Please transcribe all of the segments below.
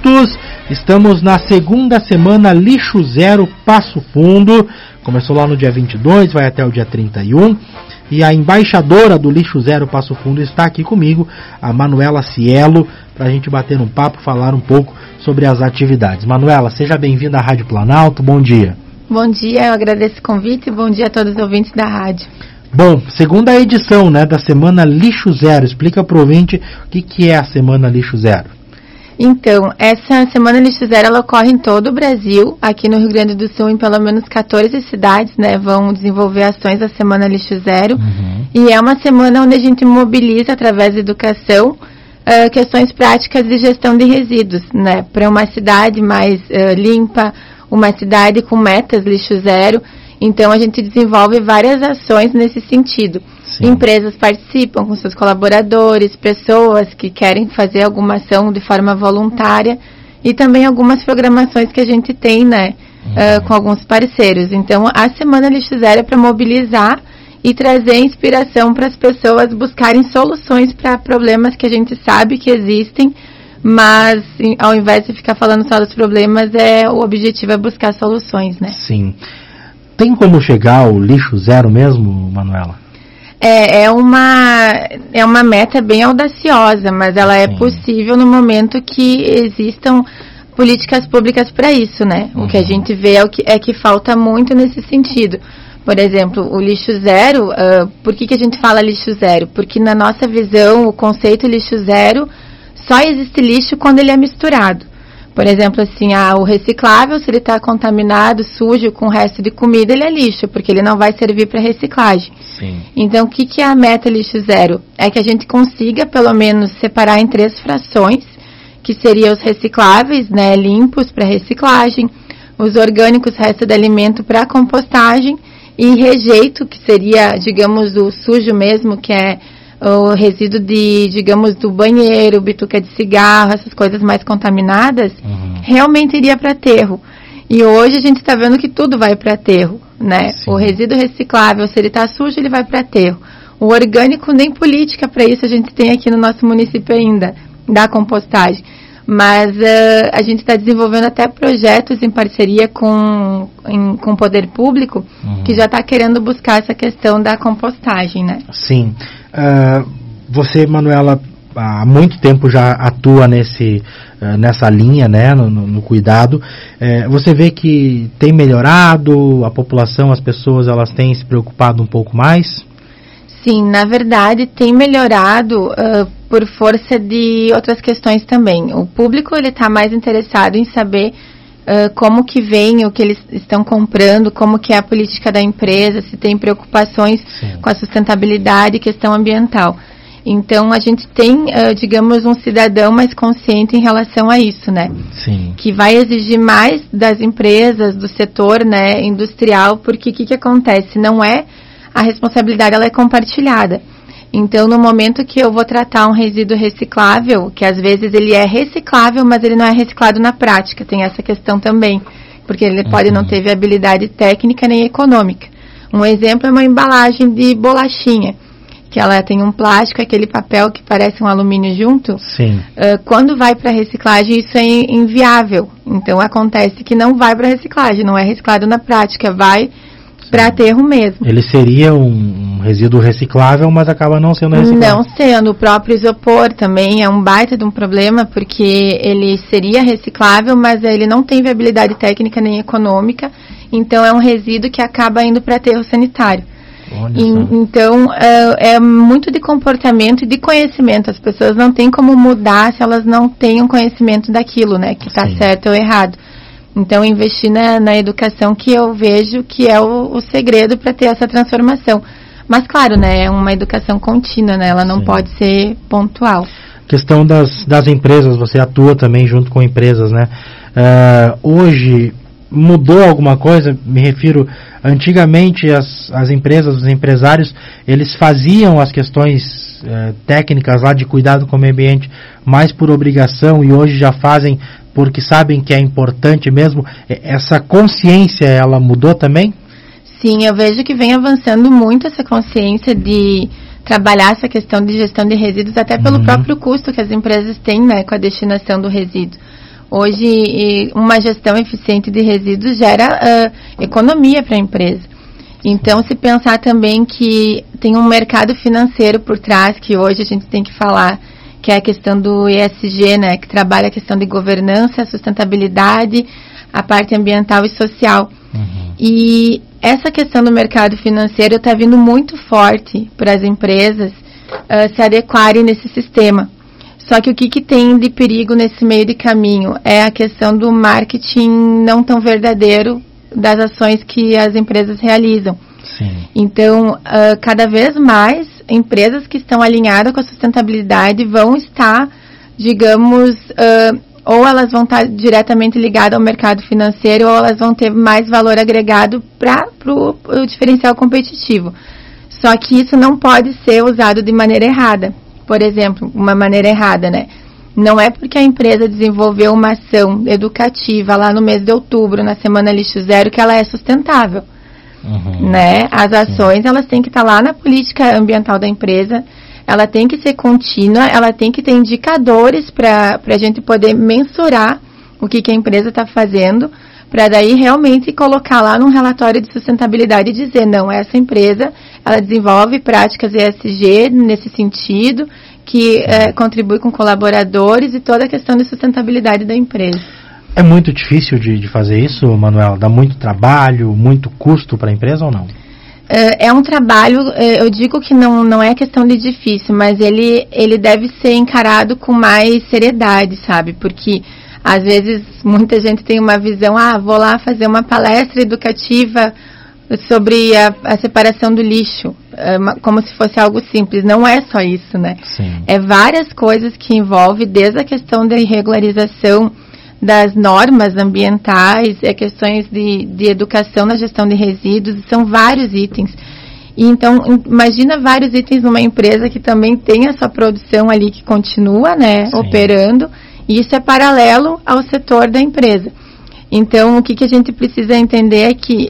minutos. Estamos na segunda semana Lixo Zero Passo Fundo. Começou lá no dia 22, vai até o dia 31. E a embaixadora do Lixo Zero Passo Fundo está aqui comigo, a Manuela Cielo, para a gente bater um papo, falar um pouco sobre as atividades. Manuela, seja bem-vinda à Rádio Planalto, bom dia. Bom dia, eu agradeço o convite e bom dia a todos os ouvintes da rádio. Bom, segunda edição, da Semana Lixo Zero. Explica para o ouvinte o que é a Semana Lixo Zero. Então, essa Semana Lixo Zero, ela ocorre em todo o Brasil. Aqui no Rio Grande do Sul, em pelo menos 14 cidades, vão desenvolver ações da Semana Lixo Zero. E é uma semana onde a gente mobiliza, através da educação, questões práticas de gestão de resíduos, para uma cidade mais limpa, uma cidade com metas lixo zero. Então, a gente desenvolve várias ações nesse sentido. Sim. Empresas participam com seus colaboradores, pessoas que querem fazer alguma ação de forma voluntária e também algumas programações que a gente tem, com alguns parceiros. Então, a Semana Lixo Zero é para mobilizar e trazer inspiração para as pessoas buscarem soluções para problemas que a gente sabe que existem, mas ao invés de ficar falando só dos problemas, o objetivo é buscar soluções, Sim. Tem como chegar ao lixo zero mesmo, Manuela? É uma meta bem audaciosa, mas ela é possível no momento que existam políticas públicas para isso, O que a gente vê é que falta muito nesse sentido. Por exemplo, o lixo zero, por que a gente fala lixo zero? Porque na nossa visão, o conceito lixo zero, só existe lixo quando ele é misturado. Por exemplo, assim, o reciclável, se ele está contaminado, sujo, com o resto de comida, ele é lixo, porque ele não vai servir para reciclagem. Sim. Então, o que é a meta lixo zero? É que a gente consiga, pelo menos, separar em 3 frações, que seriam os recicláveis, limpos para reciclagem, os orgânicos, resto de alimento para compostagem, e rejeito, que seria, digamos, o sujo mesmo, que é o resíduo do banheiro, bituca de cigarro, essas coisas mais contaminadas, realmente iria para aterro. E hoje a gente está vendo que tudo vai para aterro, Sim. O resíduo reciclável, se ele está sujo, ele vai para aterro. O orgânico, nem política para isso a gente tem aqui no nosso município ainda, da compostagem. Mas a gente está desenvolvendo até projetos em parceria com o poder público, que já está querendo buscar essa questão da compostagem, Sim. Você, Manuela, há muito tempo já atua nessa linha, no cuidado. Você vê que tem melhorado, a população, as pessoas, elas têm se preocupado um pouco mais? Sim, na verdade tem melhorado por força de outras questões também. O público está mais interessado em saber como que vem o que eles estão comprando, como que é a política da empresa, se tem preocupações com a sustentabilidade e questão ambiental. Então, a gente tem, digamos, um cidadão mais consciente em relação a isso, Sim. Que vai exigir mais das empresas, do setor, industrial, porque o que acontece? Não é a responsabilidade, ela é compartilhada. Então, no momento que eu vou tratar um resíduo reciclável, que às vezes ele é reciclável, mas ele não é reciclado na prática, tem essa questão também, porque ele pode não ter viabilidade técnica nem econômica. Um exemplo é uma embalagem de bolachinha, que ela tem um plástico, aquele papel que parece um alumínio junto. Sim. Quando vai para reciclagem, isso é inviável. Então, acontece que não vai para reciclagem, não é reciclado na prática, vai para aterro mesmo. Ele seria um resíduo reciclável, mas acaba não sendo reciclável. Não sendo. O próprio isopor também é um baita de um problema, porque ele seria reciclável, mas ele não tem viabilidade técnica nem econômica, então é um resíduo que acaba indo para aterro sanitário. Então, é muito de comportamento e de conhecimento. As pessoas não têm como mudar se elas não têm um conhecimento daquilo, que está certo ou errado. Então, investir na educação, que eu vejo que é o segredo para ter essa transformação. Mas, claro, é uma educação contínua, ela não pode ser pontual. Questão das empresas, você atua também junto com empresas, hoje mudou alguma coisa? Me refiro, antigamente as empresas, os empresários, eles faziam as questões técnicas lá de cuidado com o meio ambiente mais por obrigação e hoje já fazem porque sabem que é importante mesmo. Essa consciência, ela mudou também? Sim, eu vejo que vem avançando muito essa consciência de trabalhar essa questão de gestão de resíduos, até pelo próprio custo que as empresas têm, com a destinação do resíduo. Hoje, uma gestão eficiente de resíduos gera economia para a empresa. Então, se pensar também que tem um mercado financeiro por trás, que hoje a gente tem que falar, que é a questão do ESG, né, que trabalha a questão de governança, sustentabilidade, a parte ambiental e social. E essa questão do mercado financeiro está vindo muito forte para as empresas se adequarem nesse sistema. Só que o que tem de perigo nesse meio de caminho é a questão do marketing não tão verdadeiro das ações que as empresas realizam. Sim. Então, cada vez mais, empresas que estão alinhadas com a sustentabilidade vão estar, digamos, ou elas vão estar diretamente ligadas ao mercado financeiro, ou elas vão ter mais valor agregado para o diferencial competitivo. Só que isso não pode ser usado de maneira errada. Por exemplo, uma maneira errada, né? Não é porque a empresa desenvolveu uma ação educativa lá no mês de outubro, na Semana Lixo Zero, que ela é sustentável. Né? As ações, elas têm que estar lá na política ambiental da empresa, ela tem que ser contínua, ela tem que ter indicadores para a gente poder mensurar o que a empresa está fazendo, para daí realmente colocar lá num relatório de sustentabilidade e dizer, não, essa empresa, ela desenvolve práticas ESG nesse sentido, que contribui com colaboradores e toda a questão de sustentabilidade da empresa. É muito difícil de fazer isso, Manuela? Dá muito trabalho, muito custo para a empresa ou não? É um trabalho, eu digo que não é questão de difícil, mas ele deve ser encarado com mais seriedade, sabe? Porque às vezes muita gente tem uma visão, vou lá fazer uma palestra educativa sobre a separação do lixo, como se fosse algo simples. Não é só isso, né? Sim. É várias coisas que envolve, desde a questão da regularização das normas ambientais, questões de educação na gestão de resíduos, são vários itens. E então, imagina vários itens numa empresa que também tem a sua produção ali que continua, né, operando, e isso é paralelo ao setor da empresa. Então, o que a gente precisa entender é que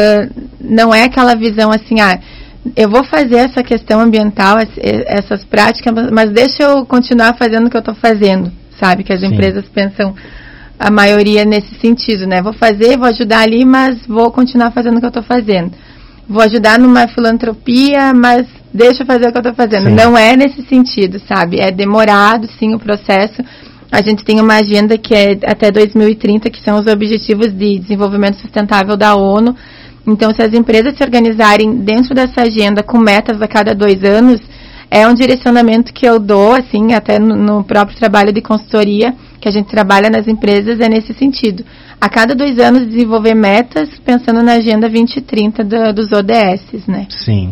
não é aquela visão assim, eu vou fazer essa questão ambiental, essas práticas, mas deixa eu continuar fazendo o que eu estou fazendo, sabe? Que as empresas pensam, a maioria nesse sentido, né? Vou ajudar ali, mas vou continuar fazendo o que eu estou fazendo. Vou ajudar numa filantropia, mas deixa eu fazer o que eu estou fazendo. Sim. Não é nesse sentido, sabe? É demorado, sim, o processo. A gente tem uma agenda que é até 2030, que são os Objetivos de Desenvolvimento Sustentável da ONU. Então, se as empresas se organizarem dentro dessa agenda com metas a cada 2 anos, é um direcionamento que eu dou, assim, até no próprio trabalho de consultoria, que a gente trabalha nas empresas, é nesse sentido. A cada 2 anos, desenvolver metas, pensando na Agenda 2030 dos ODS, né? Sim.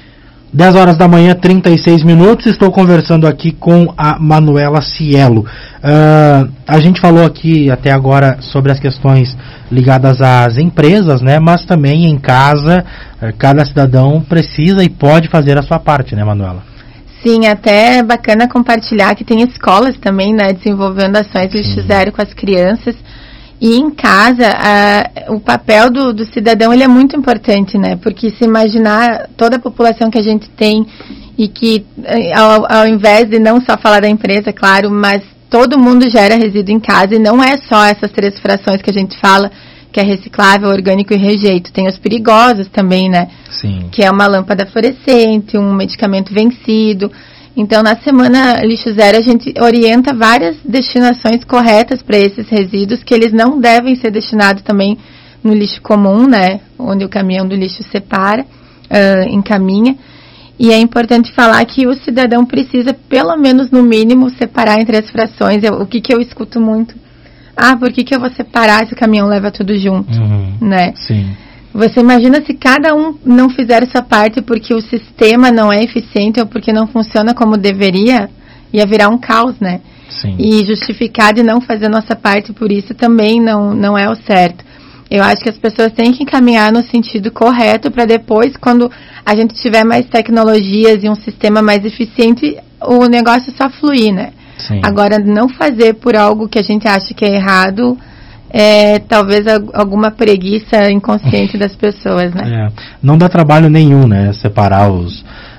10 horas da manhã, 36 minutos, estou conversando aqui com a Manuela Cielo. A gente falou aqui até agora sobre as questões ligadas às empresas, né? Mas também em casa, cada cidadão precisa e pode fazer a sua parte, né, Manuela? Sim, até é bacana compartilhar que tem escolas também, né, desenvolvendo ações Lixo Zero com as crianças. E em casa, o papel do cidadão, ele é muito importante, né? Porque se imaginar toda a população que a gente tem e que, ao invés de não só falar da empresa, claro, mas todo mundo gera resíduo em casa e não é só essas 3 frações que a gente fala, que é reciclável, orgânico e rejeito. Tem os perigosos também, né? Sim. Que é uma lâmpada fluorescente, um medicamento vencido. Então, na Semana Lixo Zero, a gente orienta várias destinações corretas para esses resíduos, que eles não devem ser destinados também no lixo comum, né? Onde o caminhão do lixo separa, encaminha. E é importante falar que o cidadão precisa, pelo menos no mínimo, separar entre as frações. O que eu escuto muito? Por que eu vou separar se o caminhão leva tudo junto? Né? Sim. Você imagina se cada um não fizer essa parte porque o sistema não é eficiente ou porque não funciona como deveria, ia virar um caos, né? Sim. E justificar de não fazer nossa parte por isso também não é o certo. Eu acho que as pessoas têm que caminhar no sentido correto para depois, quando a gente tiver mais tecnologias e um sistema mais eficiente, o negócio só fluir, né? Sim. Agora, não fazer por algo que a gente acha que é errado, talvez alguma preguiça inconsciente das pessoas, né? Não dá trabalho nenhum, né? Separar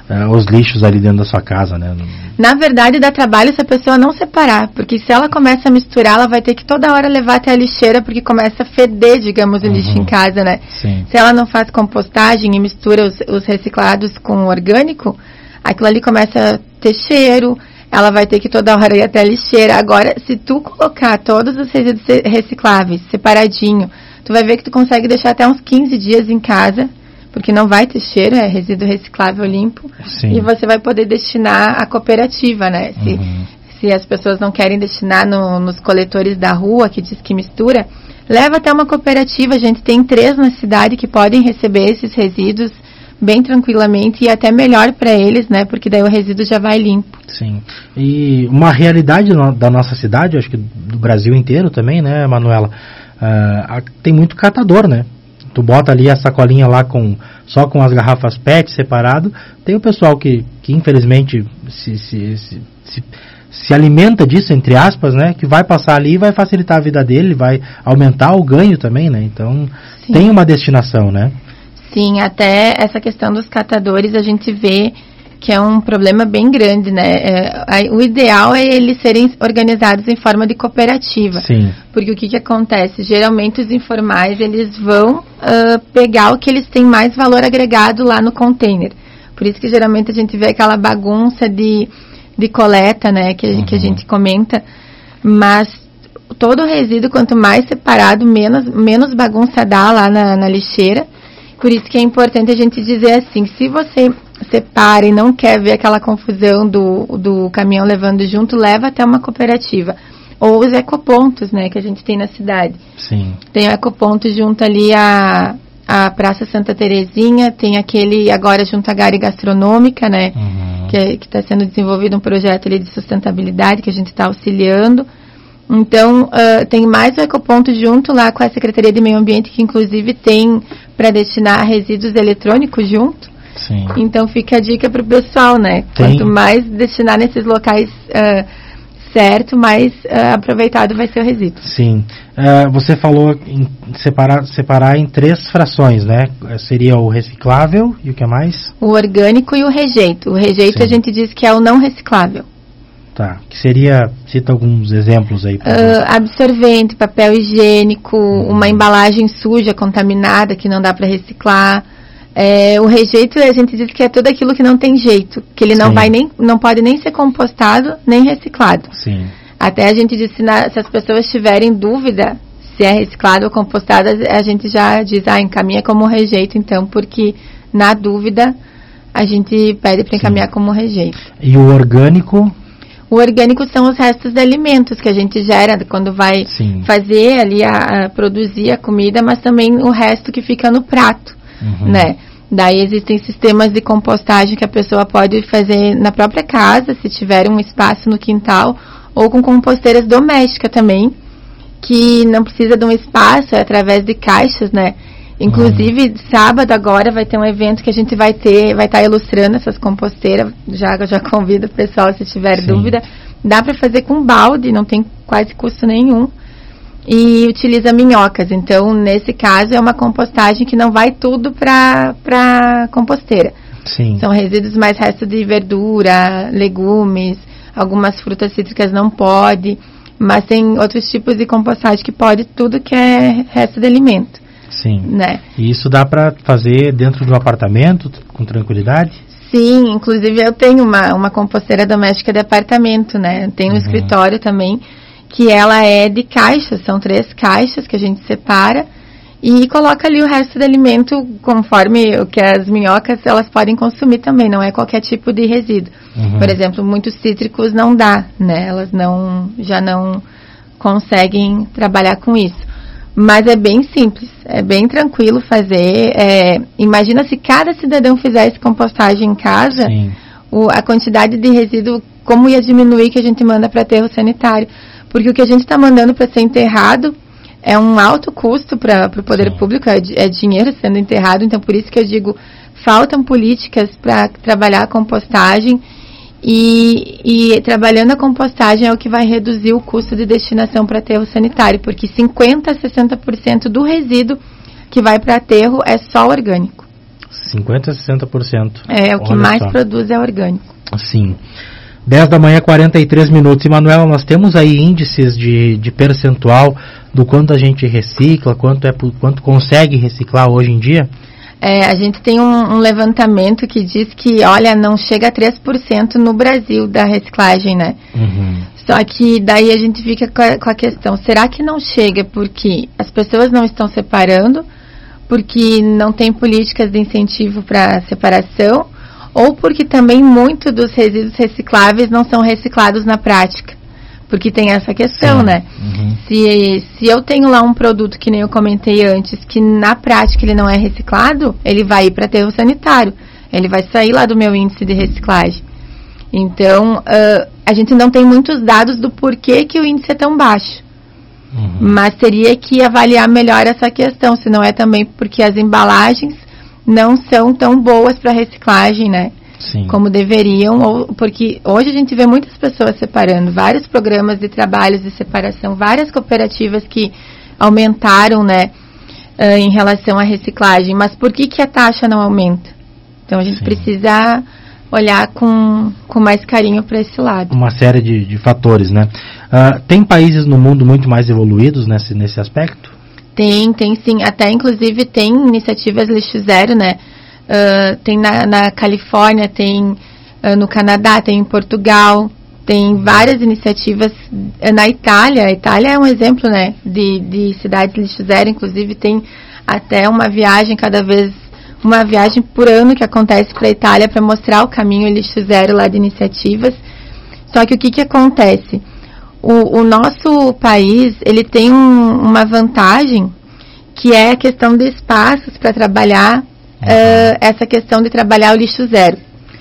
os lixos ali dentro da sua casa, né? Na verdade, dá trabalho se a pessoa não separar, porque se ela começa a misturar, ela vai ter que toda hora levar até a lixeira, porque começa a feder, digamos, o lixo em casa, né? Sim. Se ela não faz compostagem e mistura os reciclados com o orgânico, aquilo ali começa a ter cheiro, ela vai ter que toda hora ir até a lixeira. Agora, se tu colocar todos os resíduos recicláveis separadinho, tu vai ver que tu consegue deixar até uns 15 dias em casa, porque não vai ter cheiro, é resíduo reciclável limpo. Sim. E você vai poder destinar à cooperativa, né? Se as pessoas não querem destinar nos coletores da rua, que diz que mistura, leva até uma cooperativa. A gente tem 3 na cidade que podem receber esses resíduos bem tranquilamente e até melhor para eles, né? Porque daí o resíduo já vai limpo. Sim. E uma realidade da nossa cidade, acho que do Brasil inteiro também, né, Manuela? Tem muito catador, né? Tu bota ali a sacolinha lá só com as garrafas PET separado. Tem o pessoal que infelizmente se alimenta disso, entre aspas, né? Que vai passar ali e vai facilitar a vida dele, vai aumentar o ganho também, né? Então, sim, tem uma destinação, né? Sim, até essa questão dos catadores a gente vê que é um problema bem grande, né? O ideal é eles serem organizados em forma de cooperativa. Sim. Porque o que acontece? Geralmente os informais, eles vão pegar o que eles têm mais valor agregado lá no container. Por isso que geralmente a gente vê aquela bagunça de coleta, né? Que a gente comenta. Mas todo o resíduo, quanto mais separado, menos bagunça dá lá na lixeira. Por isso que é importante a gente dizer assim, se você separa e não quer ver aquela confusão do caminhão levando junto, leva até uma cooperativa. Ou os ecopontos, né, que a gente tem na cidade. Sim. Tem o ecoponto junto ali a Praça Santa Terezinha, tem aquele agora junto à Gare Gastronômica, né, que está sendo desenvolvido um projeto ali de sustentabilidade que a gente está auxiliando. Então, tem mais o ecoponto junto lá com a Secretaria de Meio Ambiente, que inclusive tem para destinar resíduos eletrônicos junto. Sim. Então, fica a dica para o pessoal, né? Quanto mais destinar nesses locais certo, mais aproveitado vai ser o resíduo. Sim. Você falou em separar em 3 frações, né? Seria o reciclável e o que mais? O orgânico e o rejeito. O rejeito, sim, a gente diz que é o não reciclável. Tá, que seria, cita alguns exemplos aí. Absorvente, papel higiênico, uma embalagem suja, contaminada, que não dá para reciclar. O rejeito, a gente diz que é tudo aquilo que não tem jeito, que ele não pode nem ser compostado, nem reciclado. Sim. Até a gente diz, se as pessoas tiverem dúvida se é reciclado ou compostado, a gente já diz, encaminha como rejeito, então, porque na dúvida a gente pede para encaminhar como rejeito. E o orgânico? O orgânico são os restos de alimentos que a gente gera quando vai, sim, fazer ali, produzir a comida, mas também o resto que fica no prato, né? Daí existem sistemas de compostagem que a pessoa pode fazer na própria casa, se tiver um espaço no quintal, ou com composteiras domésticas também, que não precisa de um espaço, é através de caixas, né? Inclusive, sábado agora vai ter um evento que a gente vai estar ilustrando essas composteiras. Já convido o pessoal, se tiver, sim, dúvida. Dá para fazer com balde, não tem quase custo nenhum. E utiliza minhocas. Então, nesse caso, é uma compostagem que não vai tudo para composteira. Sim. São resíduos mais restos de verdura, legumes, algumas frutas cítricas não pode, mas tem outros tipos de compostagem que pode tudo que é resto de alimento. Sim. Né? E isso dá para fazer dentro de um apartamento com tranquilidade? Sim, inclusive eu tenho uma composteira doméstica de apartamento, né? Tenho um escritório também, que ela é de caixas, são 3 caixas que a gente separa e coloca ali o resto do alimento conforme o que as minhocas elas podem consumir também, não é qualquer tipo de resíduo. Por exemplo, muitos cítricos não dá, né? Elas já não conseguem trabalhar com isso. Mas é bem simples, é bem tranquilo fazer. Imagina se cada cidadão fizesse compostagem em casa, a quantidade de resíduo, como ia diminuir que a gente manda para aterro sanitário. Porque o que a gente está mandando para ser enterrado é um alto custo para o poder público, é dinheiro sendo enterrado. Então, por isso que eu digo, faltam políticas para trabalhar a compostagem. E trabalhando a compostagem é o que vai reduzir o custo de destinação para aterro sanitário, porque 50% a 60% do resíduo que vai para aterro é só orgânico. 50% a 60%. O que mais produz é orgânico. Sim. 10 da manhã, 43 minutos. E, Manuela, nós temos aí índices de percentual do quanto a gente recicla, quanto consegue reciclar hoje em dia? A gente tem um levantamento que diz que, não chega a 3% no Brasil da reciclagem, né? Uhum. Só que daí a gente fica com a questão, será que não chega porque as pessoas não estão separando, porque não tem políticas de incentivo para separação, ou porque também muito dos resíduos recicláveis não são reciclados na prática? Porque tem essa questão, né? Uhum. Se eu tenho lá um produto, que nem eu comentei antes, que na prática ele não é reciclado, ele vai ir para aterro sanitário. Ele vai sair lá do meu índice de reciclagem. Então, a gente não tem muitos dados do porquê que o índice é tão baixo. Uhum. Mas teria que avaliar melhor essa questão, se não é também porque as embalagens não são tão boas para reciclagem, né? Sim. Como deveriam, ou porque hoje a gente vê muitas pessoas separando, vários programas de trabalhos de separação, várias cooperativas que aumentaram, né, em relação à reciclagem, mas por que a taxa não aumenta? Então a gente precisa olhar com mais carinho para esse lado. Uma série de fatores, né? Tem países no mundo muito mais evoluídos nesse aspecto? Tem sim, até inclusive tem iniciativas lixo zero, né? Tem na Califórnia, tem no Canadá, tem em Portugal, tem várias iniciativas na Itália. A Itália é um exemplo, né, de cidades lixo zero, inclusive tem até uma viagem por ano que acontece para a Itália para mostrar o caminho lixo zero lá de iniciativas. Só que o que acontece? O nosso país, ele tem uma vantagem, que é a questão de espaços para trabalhar essa questão de trabalhar o lixo zero.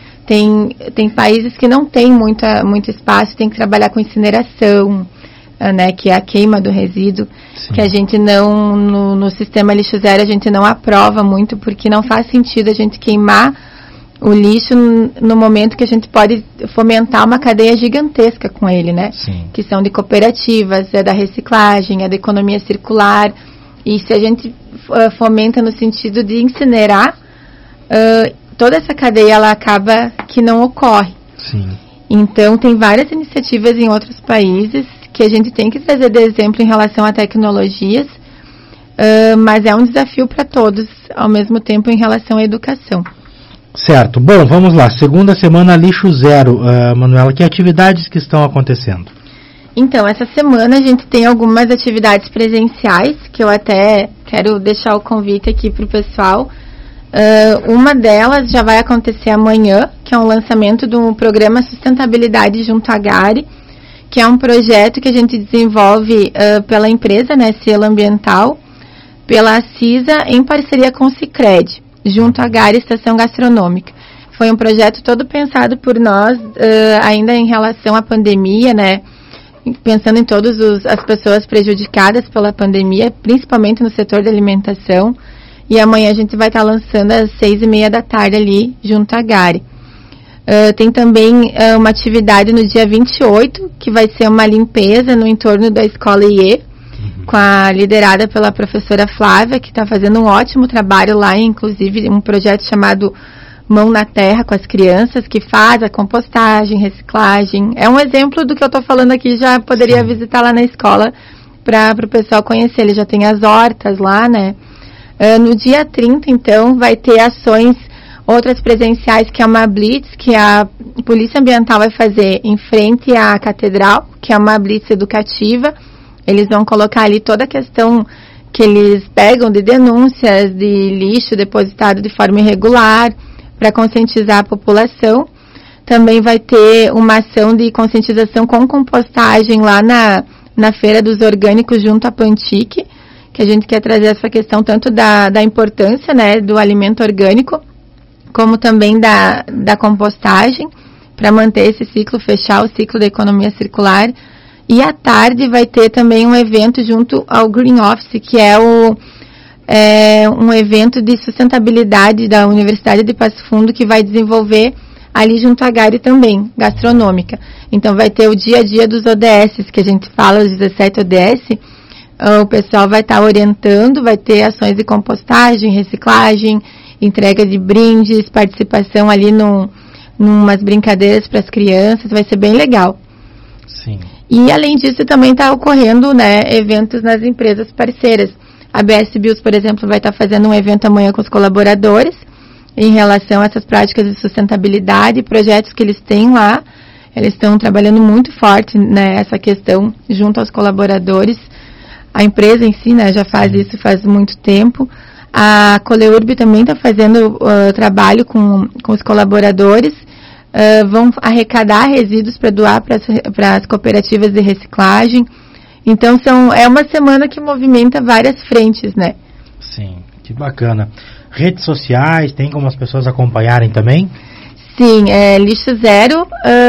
Tem países que não tem muito espaço, tem que trabalhar com incineração, né, que é a queima do resíduo. Sim. Que a gente não, no sistema lixo zero, a gente não aprova muito, porque não faz sentido a gente queimar o lixo no momento que a gente pode fomentar uma cadeia gigantesca com ele, né? Sim. Que são de cooperativas, da reciclagem, da economia circular. E se a gente fomenta no sentido de incinerar, toda essa cadeia ela acaba que não ocorre. Sim. Então, tem várias iniciativas em outros países que a gente tem que trazer de exemplo em relação a tecnologias, mas é um desafio para todos, ao mesmo tempo, em relação à educação. Certo. Bom, vamos lá. Segunda semana lixo zero. Manuela, que atividades que estão acontecendo? Então, essa semana a gente tem algumas atividades presenciais, que eu até quero deixar o convite aqui para o pessoal. Uma delas já vai acontecer amanhã, que é um lançamento do programa Sustentabilidade junto à GARI, que é um projeto que a gente desenvolve pela empresa, né, Selo Ambiental, pela CISA, em parceria com o Sicredi, junto à GARI Estação Gastronômica. Foi um projeto todo pensado por nós, ainda em relação à pandemia, né, pensando em todas as pessoas prejudicadas pela pandemia, principalmente no setor da alimentação. E amanhã a gente vai estar lançando às 6:30 da tarde ali, junto à GARI. Tem também uma atividade no dia 28, que vai ser uma limpeza no entorno da Escola IE, liderada pela professora Flávia, que está fazendo um ótimo trabalho lá, inclusive um projeto chamado Mão na Terra com as crianças, que faz a compostagem, reciclagem. É um exemplo do que eu estou falando aqui, já poderia visitar lá na escola para o pessoal conhecer. Ele já tem as hortas lá, né? No dia 30, então, vai ter ações, outras presenciais, que é uma blitz, que a Polícia Ambiental vai fazer em frente à Catedral, que é uma blitz educativa. Eles vão colocar ali toda a questão que eles pegam de denúncias de lixo depositado de forma irregular, para conscientizar a população. Também vai ter uma ação de conscientização com compostagem lá na Feira dos Orgânicos junto à Plantique, que a gente quer trazer essa questão tanto da importância, né, do alimento orgânico, como também da compostagem, para manter esse ciclo, fechar o ciclo da economia circular. E à tarde vai ter também um evento junto ao Green Office, que é um evento de sustentabilidade da Universidade de Passo Fundo, que vai desenvolver ali junto à GARI também, gastronômica. Então vai ter o dia a dia dos ODS, que a gente fala, os 17 ODS, o pessoal vai estar orientando, vai ter ações de compostagem, reciclagem, entrega de brindes, participação ali numas brincadeiras para as crianças, vai ser bem legal. Sim. E além disso também está ocorrendo, né, eventos nas empresas parceiras. A BS Bios, por exemplo, vai estar fazendo um evento amanhã com os colaboradores em relação a essas práticas de sustentabilidade, projetos que eles têm lá. Eles estão trabalhando muito forte nessa questão junto aos colaboradores. A empresa em si, né, já faz isso faz muito tempo. A Coleurb também está fazendo trabalho com os colaboradores. Vão arrecadar resíduos para doar para as cooperativas de reciclagem. Então, é uma semana que movimenta várias frentes, né? Sim, que bacana. Redes sociais, tem como as pessoas acompanharem também? Sim, Lixo Zero,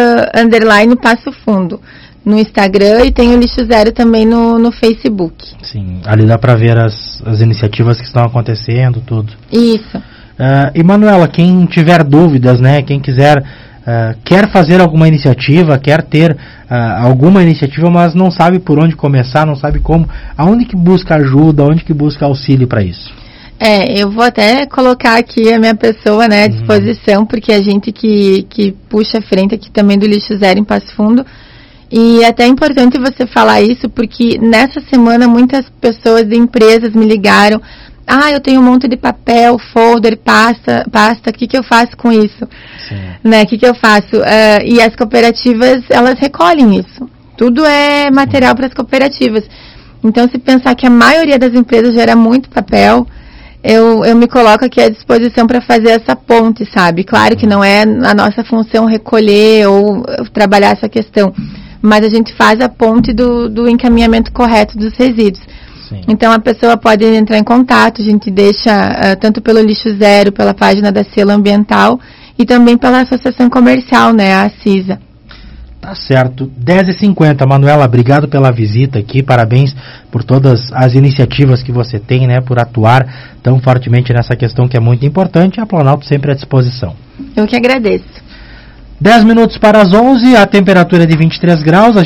_ Passo Fundo, no Instagram, e tem o Lixo Zero também no Facebook. Sim, ali dá para ver as iniciativas que estão acontecendo, tudo. Isso. E Manuela, quem tiver dúvidas, né, quem quiser, quer fazer alguma iniciativa, quer ter alguma iniciativa, mas não sabe por onde começar, não sabe como, aonde que busca ajuda, aonde que busca auxílio para isso? Eu vou até colocar aqui a minha pessoa, né, à disposição, porque a gente que puxa a frente aqui também do Lixo Zero em Passo Fundo. E é até importante você falar isso, porque nessa semana muitas pessoas de empresas me ligaram. Eu tenho um monte de papel, folder, pasta, o que eu faço com isso? Sim. Né, o que eu faço? E as cooperativas, elas recolhem isso. Tudo é material para as cooperativas. Então, se pensar que a maioria das empresas gera muito papel, eu me coloco aqui à disposição para fazer essa ponte, sabe? Claro que não é a nossa função recolher ou trabalhar essa questão, mas a gente faz a ponte do encaminhamento correto dos resíduos. Sim. Então a pessoa pode entrar em contato, a gente deixa tanto pelo Lixo Zero, pela página da Selo Ambiental e também pela Associação Comercial, né, a CISA. Tá certo, 10h50, Manuela, obrigado pela visita aqui, parabéns por todas as iniciativas que você tem, né, por atuar tão fortemente nessa questão que é muito importante, e a Planalto sempre à disposição. Eu que agradeço. 10 minutos para as 11, a temperatura é de 23 graus,